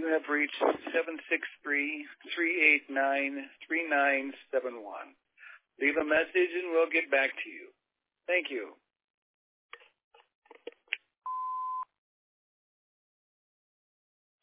You have reached 763-389-3971. Leave a message and we'll get back to you. Thank you.